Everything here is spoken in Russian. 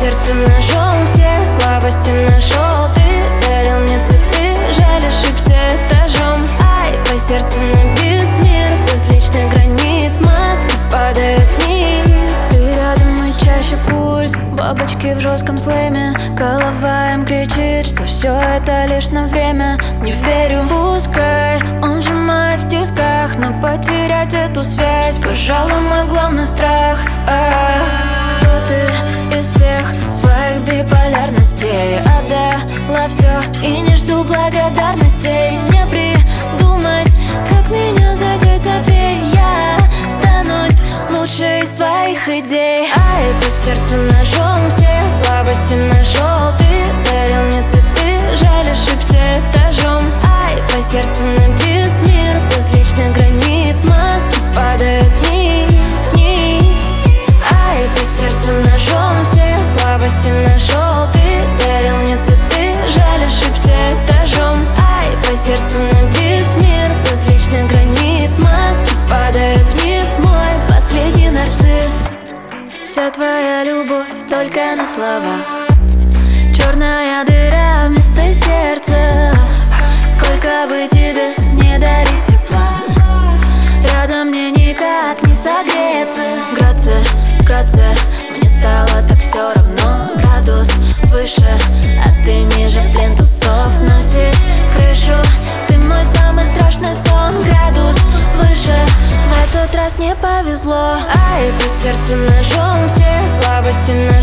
сердцу ножом все слабости нашел. Ты дарил мне цветы, жаль, ошибся этажом. Ай, по сердцу набис мир без личных границ. Маски падают вниз. Ты рядом, мой чаще пульс. Бабочки в жестком слэме. Голова им кричит, что все это лишь на время. Не верю, пускай он сжимает в тисках, но потерять эту связь, пожалуй, мой главный страх. Кто ты из всех своих биполярностей? Отдала все и не жду благодарностей. Не придумать, как меня задеть опять. Я станусь лучшей из твоих идей. Ай, по сердцу ножом все слабости нашел. Ты дарил мне цветы, жаль, ошибся этажом. Ай, по сердцу набис мир без личных границ. Маски падают вниз, вниз. Ай, по сердцу ножом все слабости нашел. Ты дарил мне цветы, жаль, ошибся этажом. Ай, по сердцу набис мир без личных границ. Маски падают вниз, мой последний нарцисс. Вся твоя любовь только на словах. Черная дыра вместо сердца. Сколько бы тебе не дарить тепла, рядом мне никак не согреться. Вкратце, мне стало так все равно. Градус выше, а ты ниже, плинтусов сносит крышу. Ты мой самый страшный сон. Градус выше, в этот раз не повезло. Ай, по сердцу ножом все слабости наши.